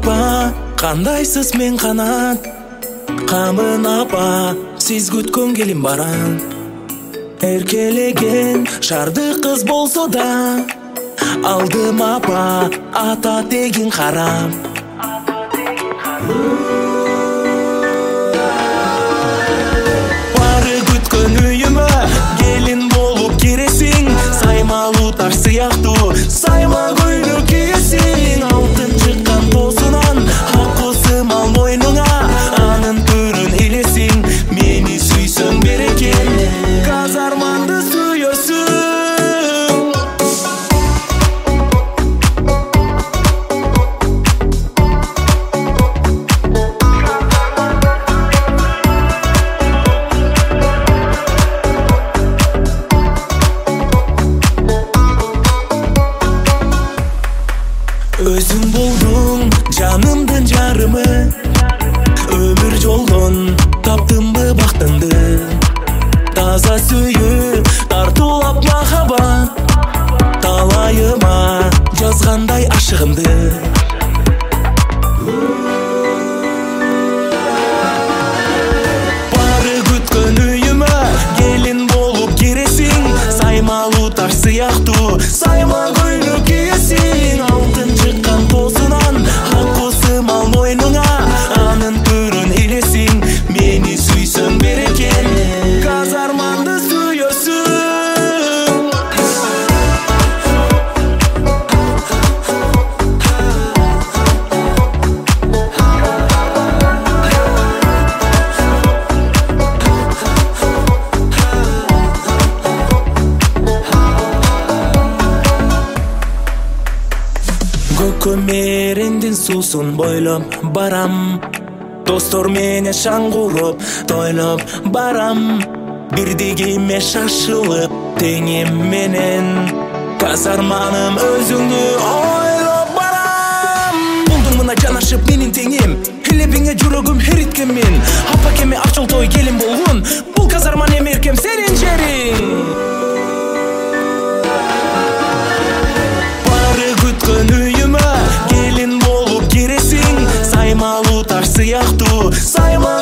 апа, кандайсыз мен канат. Камын апа, сиз күткөн келин барам. Эркелеген шарды кыз болсо да, алдым апа, ата тегин харам. Бары күткөн үйүмө келин болуп киресиң, саймалуу таш сыяктуу сайма көйлөк кийесиң. Алтын чыккан тоосунан акысым ал мойнуңа, анын төрүн илесиң, мени сүйсөң берекем, казарманды сүйөсүң. Өзүң болдуң жанымдын жарымы, өмүр жолдон таптымбы бактыңды. Таза сүйүү тартуулап махабат, талайыма жазгандай ашыгымды. Бары күткөн үйүмө келин болуп киресиң, саймалуу таш сыяктуу сайма көйлөк кийесиң. Алтын чыккан тоосунан акысым ал мойнуңа, анын төрүн илесиң, мени сүйсөң берекем, казарманды сүйөсүң. Көмериңдин суусун бойлоп барам, достор менен шаңгулуп тойлоп барам. Бирдигиме шашылып теңим менен, казарманым өзүңдү ойлоп барам. Булдуң мына жанашып менин теңим, элебиңе жүрөгүм эриткен мен. Апа кеме ачыл той келин болгон, бул казарма эми эркем сенин жериң. Бары күткөн үйүмө келин болуп киресиң, саймалуу таш сыяктуу сайма